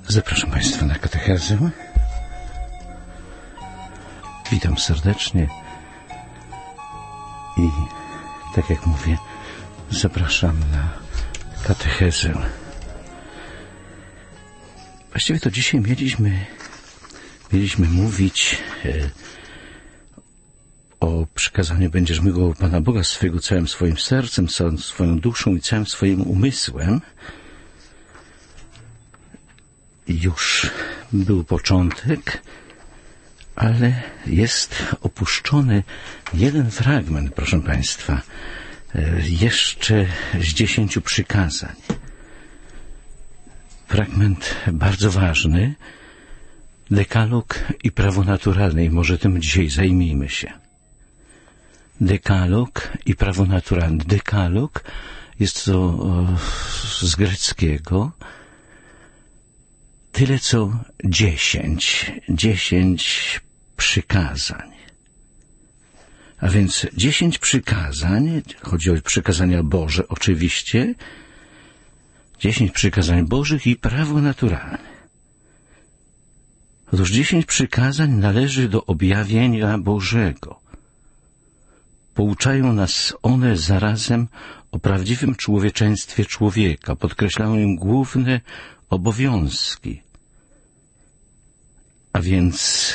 Zapraszam Państwa na katechezę. Witam serdecznie i tak jak mówię, zapraszam na katechezę. Właściwie to dzisiaj mieliśmy mówić o przykazaniu: będziesz miłował Pana Boga swojego całym swoim sercem, całą swoją duszą i całym swoim umysłem. Już był początek, ale jest opuszczony jeden fragment, proszę Państwa, jeszcze z 10 przykazań. Fragment bardzo ważny, dekalog i prawo naturalne, i może tym dzisiaj zajmijmy się. Dekalog i prawo naturalne. Dekalog jest to z greckiego tyle co 10 przykazań. A więc 10 przykazań, chodzi o przykazania Boże oczywiście, 10 przykazań Bożych i prawo naturalne. Otóż 10 przykazań należy do objawienia Bożego. Pouczają nas one zarazem o prawdziwym człowieczeństwie człowieka, podkreślają im główne obowiązki, a więc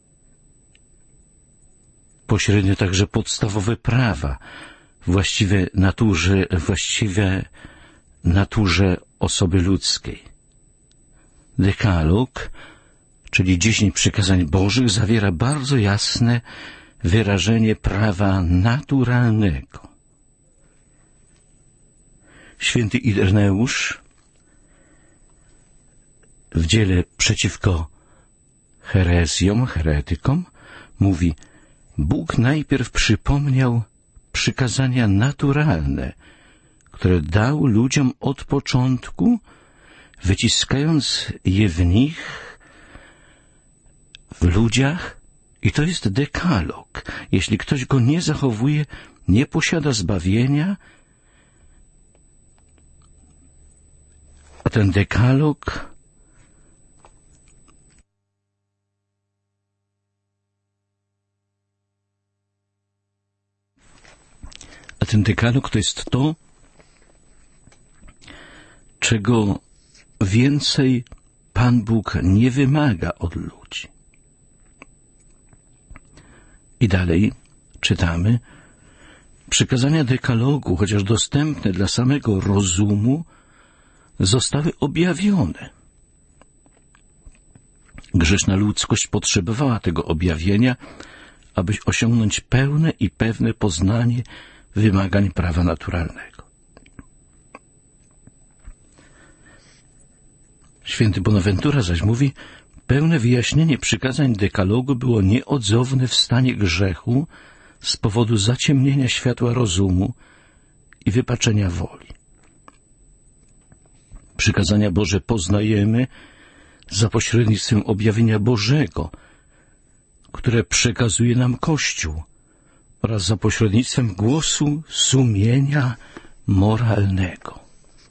pośrednio także podstawowe prawa właściwe naturze osoby ludzkiej. Dekalog, czyli 10 przykazań Bożych, zawiera bardzo jasne wyrażenie prawa naturalnego. Święty Ireneusz w dziele przeciwko heretykom mówi: Bóg najpierw przypomniał przykazania naturalne, które dał ludziom od początku, wyciskając je w ludziach, i to jest dekalog. Jeśli ktoś go nie zachowuje, nie posiada zbawienia, a ten dekalog to jest to, czego więcej Pan Bóg nie wymaga od ludzi. I dalej czytamy: przykazania dekalogu, chociaż dostępne dla samego rozumu, zostały objawione. Grzeszna ludzkość potrzebowała tego objawienia, aby osiągnąć pełne i pewne poznanie wymagań prawa naturalnego. Święty Bonaventura zaś mówi: pełne wyjaśnienie przykazań dekalogu było nieodzowne w stanie grzechu z powodu zaciemnienia światła rozumu i wypaczenia woli. Przykazania Boże poznajemy za pośrednictwem objawienia Bożego, które przekazuje nam Kościół, oraz za pośrednictwem głosu sumienia moralnego.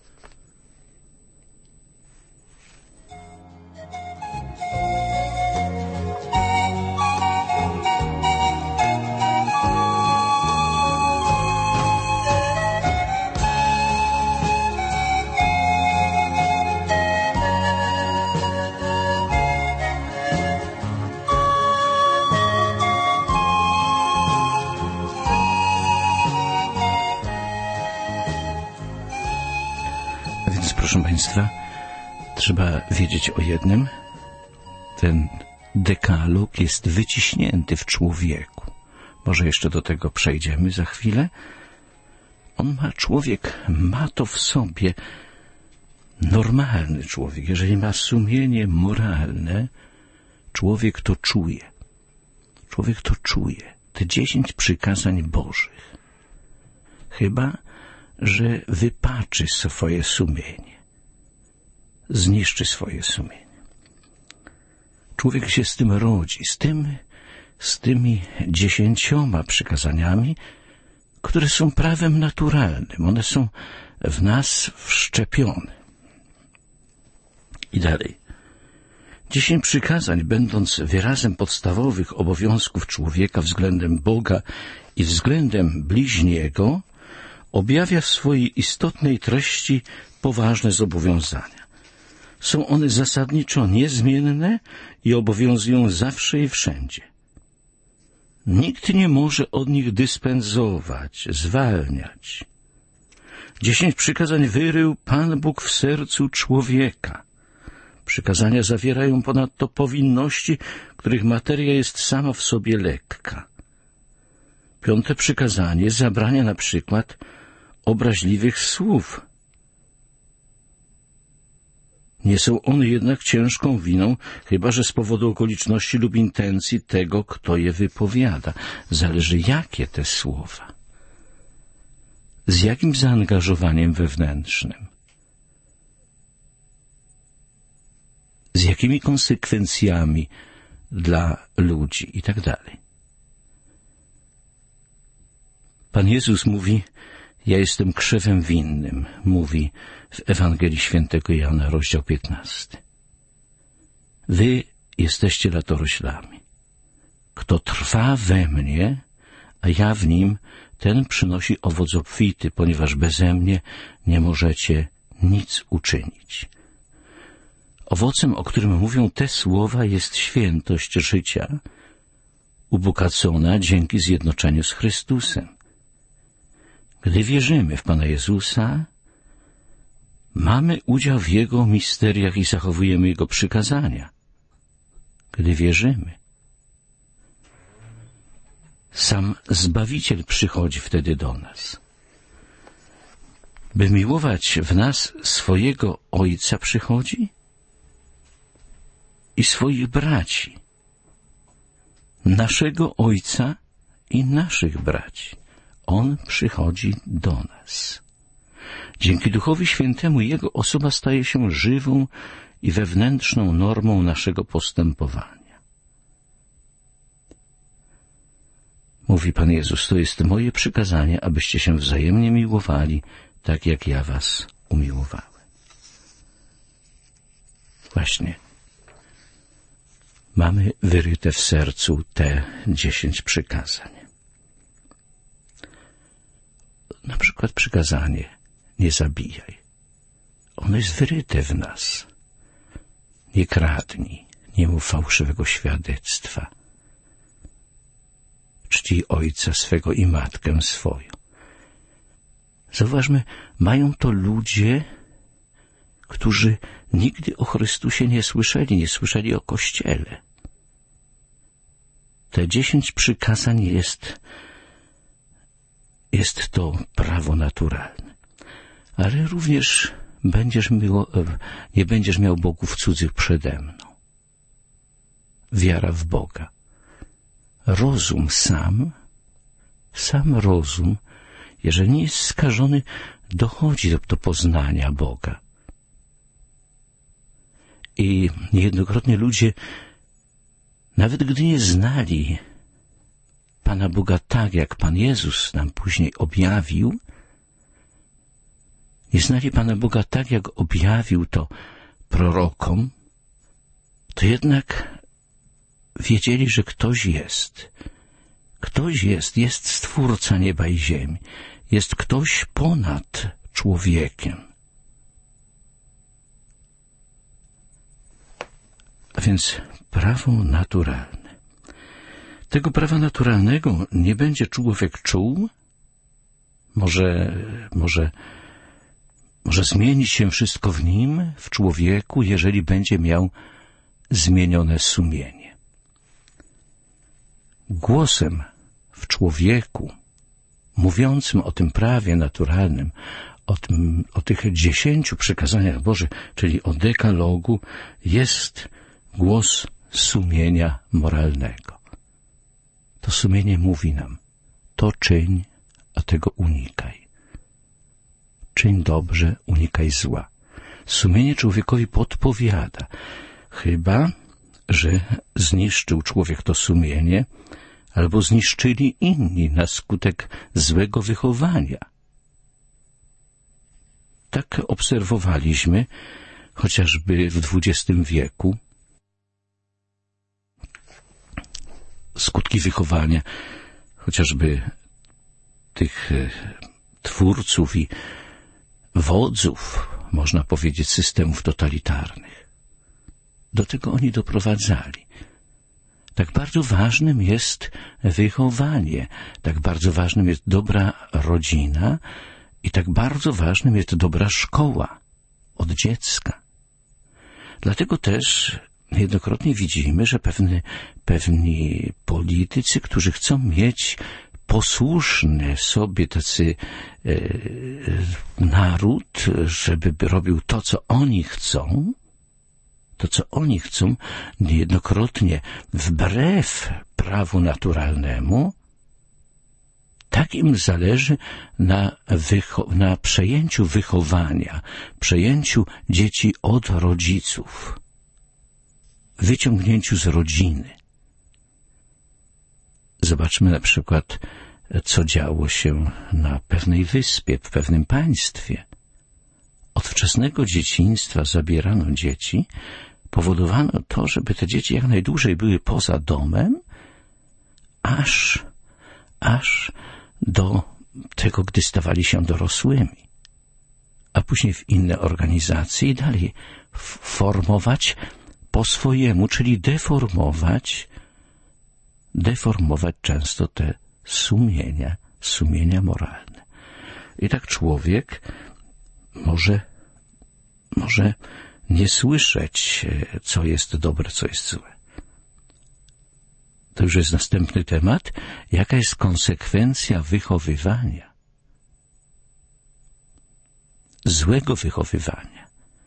Proszę Państwa, trzeba wiedzieć o jednym: ten dekalog jest wyciśnięty w człowieku. Może jeszcze do tego przejdziemy za chwilę. Człowiek ma to w sobie. Normalny człowiek, jeżeli ma sumienie moralne, człowiek to czuje. Człowiek to czuje. Te 10 przykazań Bożych. Chyba że wypaczy swoje sumienie, zniszczy swoje sumienie. Człowiek się z tym rodzi, z tymi 10 przykazaniami, które są prawem naturalnym. One są w nas wszczepione. I dalej. 10 przykazań, będąc wyrazem podstawowych obowiązków człowieka względem Boga i względem bliźniego, objawia w swojej istotnej treści poważne zobowiązania. Są one zasadniczo niezmienne i obowiązują zawsze i wszędzie. Nikt nie może od nich dyspensować, zwalniać. 10 przykazań wyrył Pan Bóg w sercu człowieka. Przykazania zawierają ponadto powinności, których materia jest sama w sobie lekka. 5. przykazanie zabrania na przykład obraźliwych słów. Nie są one jednak ciężką winą, chyba że z powodu okoliczności lub intencji tego, kto je wypowiada. Zależy, jakie te słowa. Z jakim zaangażowaniem wewnętrznym. Z jakimi konsekwencjami dla ludzi i tak dalej. Pan Jezus mówi: ja jestem krzewem winnym, mówi w Ewangelii Świętego Jana, rozdział 15. Wy jesteście latoroślami. Kto trwa we mnie, a ja w nim, ten przynosi owoc obfity, ponieważ beze mnie nie możecie nic uczynić. Owocem, o którym mówią te słowa, jest świętość życia, ubogacona dzięki zjednoczeniu z Chrystusem. Gdy wierzymy w Pana Jezusa, mamy udział w Jego misteriach i zachowujemy Jego przykazania. Gdy wierzymy, sam Zbawiciel przychodzi wtedy do nas. By miłować w nas swojego Ojca przychodzi i swoich braci, naszego Ojca i naszych braci. On przychodzi do nas. Dzięki Duchowi Świętemu Jego osoba staje się żywą i wewnętrzną normą naszego postępowania. Mówi Pan Jezus: to jest moje przykazanie, abyście się wzajemnie miłowali, tak jak ja was umiłowałem. Właśnie. Mamy wyryte w sercu te 10 przykazań. Na przykład przykazanie: nie zabijaj. Ono jest wyryte w nas. Nie kradnij, nie mów fałszywego świadectwa. Czcij ojca swego i matkę swoją. Zauważmy, mają to ludzie, którzy nigdy o Chrystusie nie słyszeli o Kościele. Te 10 przykazań jest to prawo naturalne. Ale również nie będziesz miał bogów cudzych przede mną. Wiara w Boga. Rozum sam rozum, jeżeli nie jest skażony, dochodzi do poznania Boga. I niejednokrotnie ludzie, nawet gdy nie znali Pana Boga tak, jak Pan Jezus nam później objawił, nie znali Pana Boga tak, jak objawił to prorokom, to jednak wiedzieli, że ktoś jest. Ktoś jest Stwórca nieba i ziemi. Jest ktoś ponad człowiekiem. A więc prawo naturalne. Tego prawa naturalnego nie będzie człowiek czuł. Może zmienić się wszystko w nim, w człowieku, jeżeli będzie miał zmienione sumienie. Głosem w człowieku, mówiącym o tym prawie naturalnym, o tych 10 przykazaniach Bożych, czyli o dekalogu, jest głos sumienia moralnego. To sumienie mówi nam: to czyń, a tego unikaj. Czyń dobrze, unikaj zła. Sumienie człowiekowi podpowiada, chyba że zniszczył człowiek to sumienie, albo zniszczyli inni na skutek złego wychowania. Tak obserwowaliśmy chociażby w XX wieku, skutki wychowania, chociażby tych twórców i wodzów, można powiedzieć, systemów totalitarnych. Do tego oni doprowadzali. Tak bardzo ważnym jest wychowanie, tak bardzo ważnym jest dobra rodzina i tak bardzo ważnym jest dobra szkoła od dziecka. Dlatego też niejednokrotnie widzimy, że pewni politycy, którzy chcą mieć posłuszny sobie tacy naród, żeby robił to, co oni chcą, niejednokrotnie wbrew prawu naturalnemu, tak im zależy na przejęciu wychowania, przejęciu dzieci od rodziców, wyciągnięciu z rodziny. Zobaczmy na przykład, co działo się na pewnej wyspie, w pewnym państwie. Od wczesnego dzieciństwa zabierano dzieci, powodowano to, żeby te dzieci jak najdłużej były poza domem, aż do tego, gdy stawali się dorosłymi, a później w inne organizacje i dalej formować po swojemu, czyli deformować często te sumienia moralne. I tak człowiek może nie słyszeć, co jest dobre, co jest złe. To już jest następny temat. Jaka jest konsekwencja wychowywania? Złego wychowywania.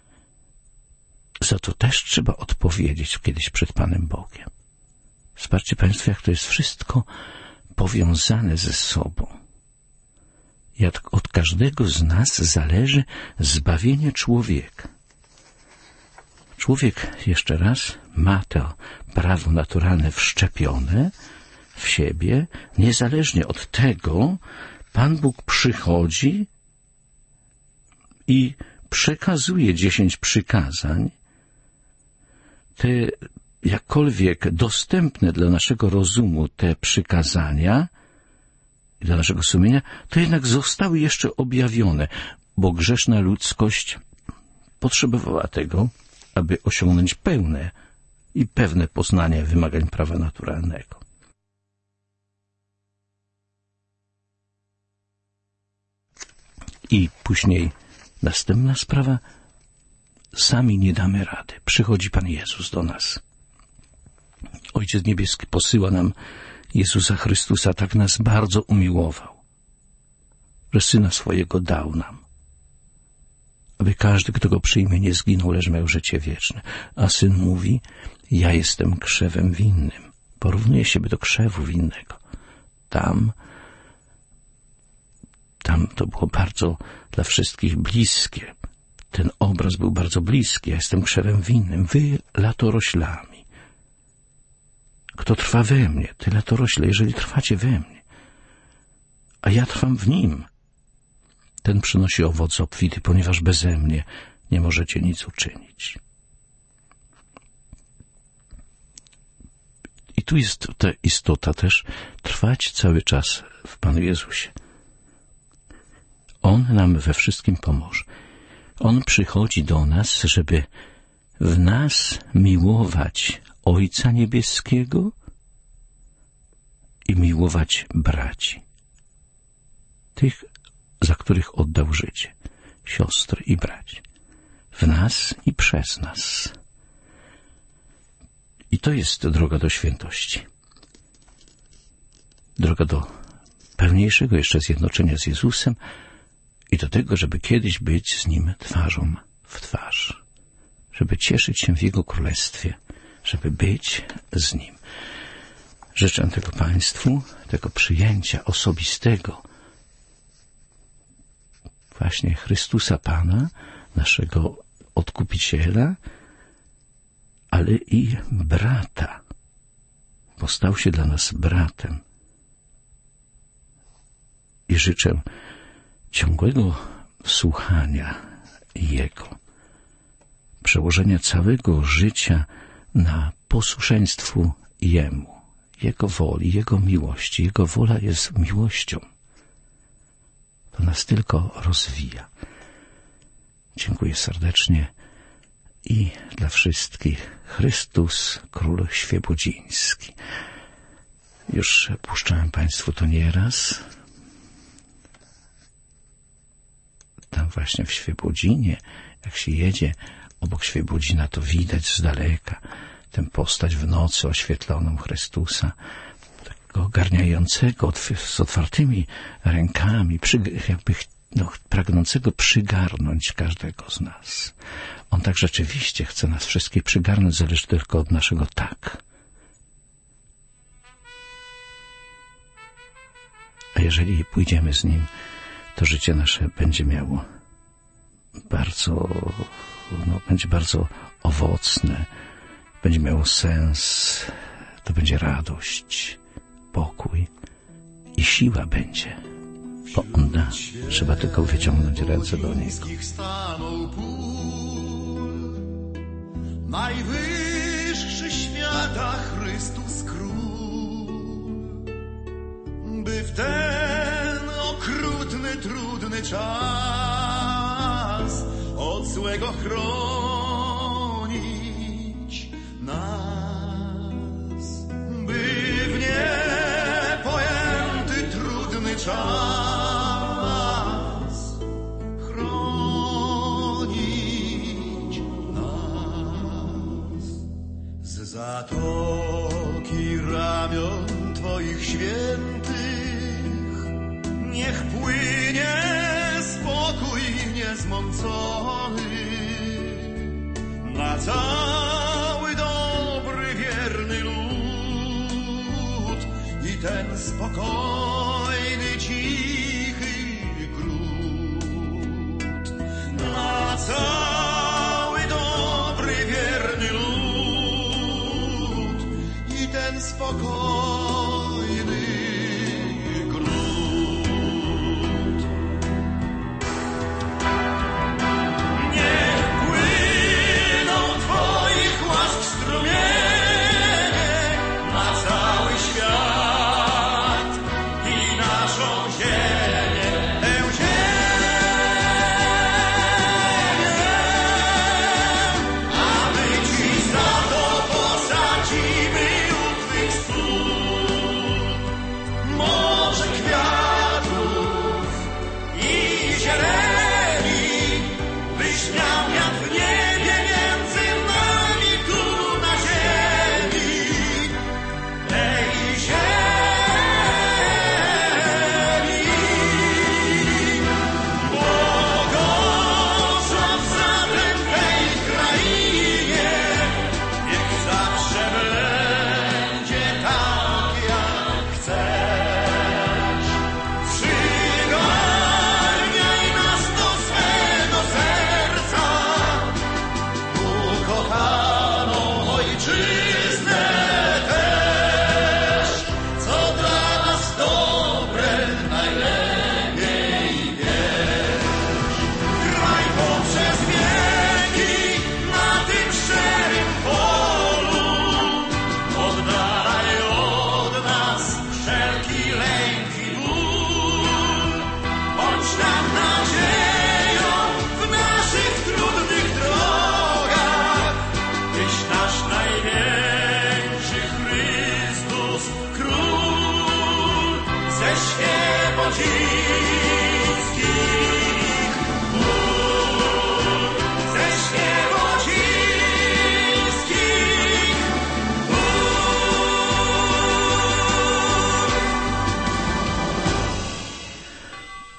Za to też trzeba odpowiedzieć kiedyś przed Panem Bogiem. Zobaczcie Państwo, jak to jest wszystko powiązane ze sobą. Jak od każdego z nas zależy zbawienie człowieka. Człowiek, jeszcze raz, ma to prawo naturalne wszczepione w siebie. Niezależnie od tego Pan Bóg przychodzi i przekazuje 10 przykazań. Te jakkolwiek dostępne dla naszego rozumu te przykazania i dla naszego sumienia, to jednak zostały jeszcze objawione, bo grzeszna ludzkość potrzebowała tego, aby osiągnąć pełne i pewne poznanie wymagań prawa naturalnego. I później następna sprawa. Sami nie damy rady. Przychodzi Pan Jezus do nas. Ojciec Niebieski posyła nam Jezusa Chrystusa, tak nas bardzo umiłował, że Syna swojego dał nam, aby każdy, kto Go przyjmie, nie zginął, lecz miał życie wieczne. A Syn mówi, ja jestem krzewem winnym. Porównuje siebie do krzewu winnego. Tam to było bardzo dla wszystkich bliskie. Ten obraz był bardzo bliski. Ja jestem krzewem winnym, wy latoroślami. Kto trwa we mnie, ty latorośle, jeżeli trwacie we mnie, a ja trwam w nim, ten przynosi owoc obfity, ponieważ beze mnie nie możecie nic uczynić. I tu jest ta istota też, trwać cały czas w Panu Jezusie. On nam we wszystkim pomoże. On przychodzi do nas, żeby w nas miłować Ojca Niebieskiego i miłować braci. Tych, za których oddał życie. Siostry i braci. W nas i przez nas. I to jest droga do świętości. Droga do pełniejszego jeszcze zjednoczenia z Jezusem i do tego, żeby kiedyś być z Nim twarzą w twarz. Żeby cieszyć się w Jego Królestwie. Żeby być z Nim. Życzę tego Państwu, tego przyjęcia osobistego właśnie Chrystusa Pana, naszego Odkupiciela, ale i brata, bo stał się dla nas bratem. I życzę ciągłego słuchania Jego, przełożenia całego życia na posłuszeństwu Jemu, Jego woli, Jego miłości. Jego wola jest miłością. To nas tylko rozwija. Dziękuję serdecznie i dla wszystkich Chrystus Król Świebodziński. Już puszczałem Państwu to nieraz. Tam właśnie w Świebodzinie, jak się jedzie obok Świebodzina, to widać z daleka tę postać w nocy oświetloną Chrystusa, takiego ogarniającego, z otwartymi rękami, jakby pragnącego przygarnąć każdego z nas. On tak rzeczywiście chce nas wszystkich przygarnąć, zależy tylko od naszego tak. A jeżeli pójdziemy z Nim, to życie nasze będzie miało będzie bardzo owocne, będzie miało sens, to będzie radość, pokój i siła będzie, bo On da. Trzeba tylko wyciągnąć ręce do Niego. Najwyższy świata Chrystus Król, by w ten okrutny, trudny czas od złego chronić nas, by w niepojęty, trudny czas chronić nas. Z zatoki ramion Twoich świętych niech płynie spokój niezmącony na cały dobry, wierny lud i ten spokojny, cichy gród. Na cały dobry, wierny lud i ten spokojny gród. Świebodzin.